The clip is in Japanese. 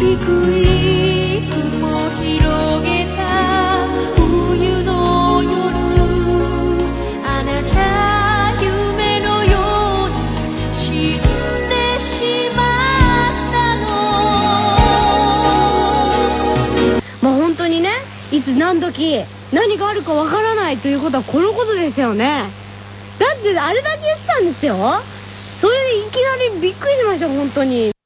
低い雲広げた冬の夜、あなた夢のように死んでしまったの。 まあ本当にね、いつ何時何があるかわからないということはこのことですよね。だってあれだけ言ってたんですよ。それでいきなりびっくりしました本当に。